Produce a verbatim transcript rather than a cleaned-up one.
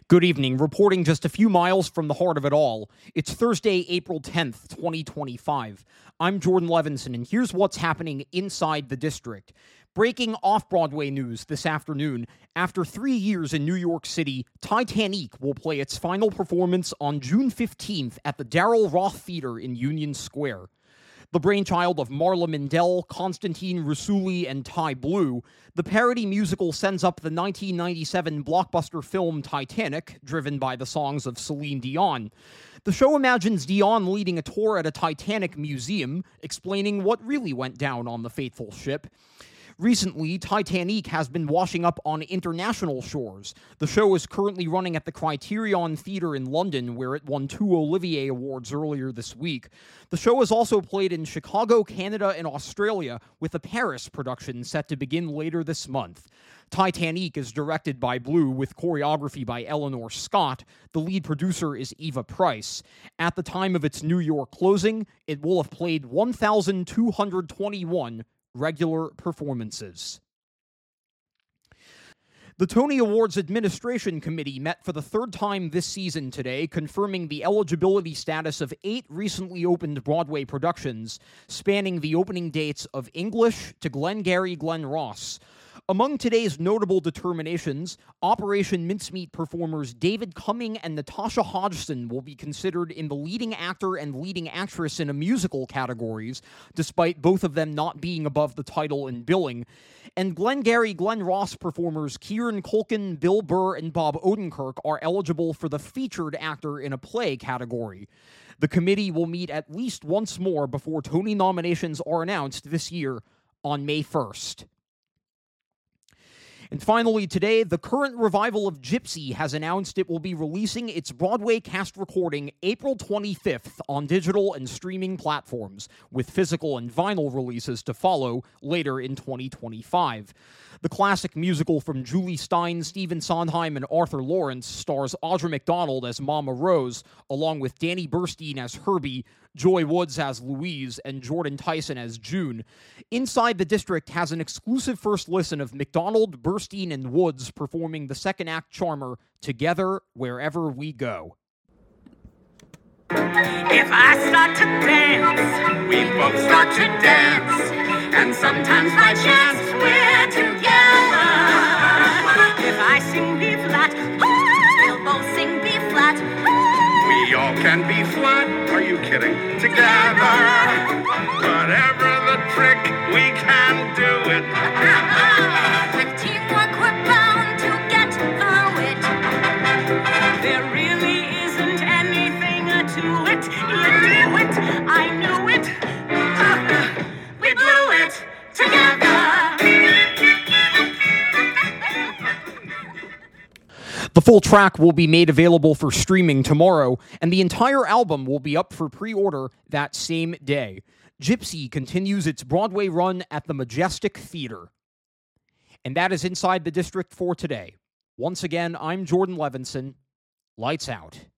Good evening. Reporting just a few miles from the heart of it all. It's Thursday, April tenth, twenty twenty-five. I'm Jordan Levinson, and here's what's happening inside the district. Breaking off-Broadway news this afternoon. After three years in New York City, Titanic will play its final performance on June fifteenth at the Daryl Roth Theater in Union Square. The brainchild of Marla Mindell, Constantine Rusuli, and Ty Blue, the parody musical sends up the nineteen ninety-seven blockbuster film Titanic, driven by the songs of Celine Dion. The show imagines Dion leading a tour at a Titanic museum, explaining what really went down on the fateful ship. Recently, Titanic has been washing up on international shores. The show is currently running at the Criterion Theatre in London, where it won two Olivier Awards earlier this week. The show is also played in Chicago, Canada, and Australia, with a Paris production set to begin later this month. Titanic is directed by Blue, with choreography by Eleanor Scott. The lead producer is Eva Price. At the time of its New York closing, it will have played one thousand two hundred twenty-one regular performances. The Tony Awards Administration Committee met for the third time this season today, confirming the eligibility status of eight recently opened Broadway productions, spanning the opening dates of English to Glengarry Glen Ross. Among today's notable determinations, Operation Mincemeat performers David Cumming and Natasha Hodgson will be considered in the leading actor and leading actress in a musical categories, despite both of them not being above the title in billing. And Glengarry Glen Ross performers Kieran Culkin, Bill Burr, and Bob Odenkirk are eligible for the featured actor in a play category. The committee will meet at least once more before Tony nominations are announced this year on May first. And finally, today, the current revival of Gypsy has announced it will be releasing its Broadway cast recording April twenty-fifth on digital and streaming platforms, with physical and vinyl releases to follow later in twenty twenty-five. The classic musical from Julie Stein, Stephen Sondheim, and Arthur Lawrence stars Audra McDonald as Mama Rose, along with Danny Burstein as Herbie, Joy Woods as Louise, and Jordan Tyson as June. Inside the District has an exclusive first listen of McDonald, Burstein, and Woods performing the second act charmer, Together Wherever We Go. If I start to dance, we both start to dance, and sometimes by chance we're together. If I sing B flat, we'll both sing B flat. We all can be flat, are you kidding? Together, whatever the trick, we can do it. With teamwork, we're bound to get through it. There really isn't anything to it. You knew it, I knew it. We blew it together. The full track will be made available for streaming tomorrow, and the entire album will be up for pre-order that same day. Gypsy continues its Broadway run at the Majestic Theater. And that is Inside the District for today. Once again, I'm Jordan Levinson. Lights out.